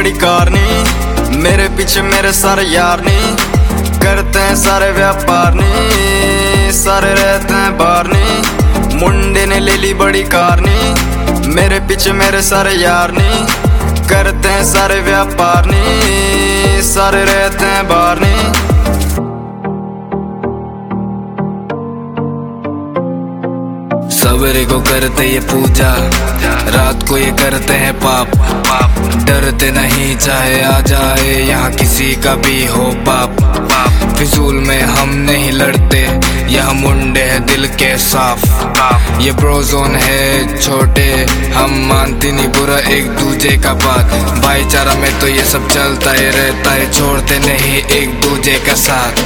बड़ी कार नी, मेरे पीछे मेरे सारे यार नी, करते हैं सारे व्यापार नी, सारे रहते हैं बाहर नी। मुंडे ने ले ली बड़ी कार नी, मेरे पीछे मेरे सारे यार नी, करते हैं सारे व्यापार नी, सारे रहते हैं बाहर नी। सवेरे को करते ये पूजा, रात को ये करते हैं पाप। डरते नहीं चाहे आ जाए यहाँ किसी का भी हो बाप। फिजूल में हम नहीं लड़ते, यह मुंडे है दिल के साफ। ये ब्रोजोन है छोटे, हम मानते नहीं बुरा एक दूजे का बात। भाईचारा में तो ये सब चलता ही रहता है, छोड़ते नहीं एक दूजे का साथ।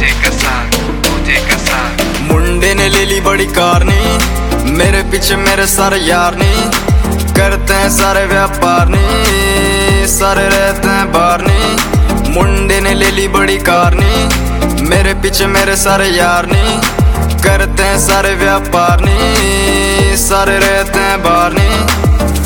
मुंडे ने ले ली बड़ी कार नी, मेरे पीछे मेरे सारे यार नी, करते हैं सारे व्यापार नी, सारे रहते हैं बाहर नी। मुंडे ने ले ली बड़ी कार नी, मेरे पीछे मेरे सारे यार नी, करते हैं सारे व्यापार नी, सारे रहते हैं बाहर नी।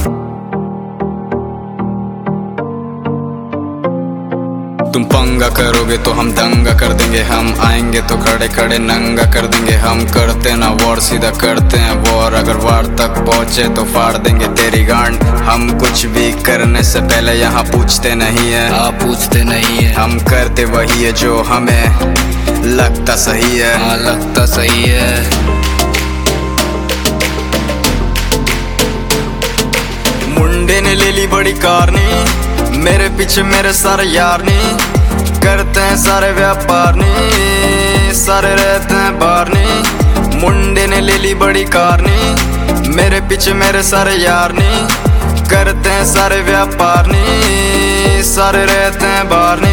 तुम पंगा करोगे तो हम दंगा कर देंगे, हम आएंगे तो खड़े खड़े नंगा कर देंगे। हम करते ना वॉर, सीधा करते हैं वॉर, अगर वार तक पहुंचे तो फाड़ देंगे तेरी गांड। हम कुछ भी करने से पहले यहाँ पूछते नहीं है, आप पूछते नहीं है, हम करते वही है जो हमें लगता सही है। हाँ लगता सही है। मुंडे ने ले ली बड़ी कार नी, मेरे पीछे मेरे सारे यार नी, करते हैं सारे व्यापार नी, सारे रहते हैं बाहर नी। मुंडे ने ले ली बड़ी कार नी, मेरे पीछे मेरे सारे यार नी, करते हैं सारे व्यापार नी, सारे रहते हैं बाहर नी।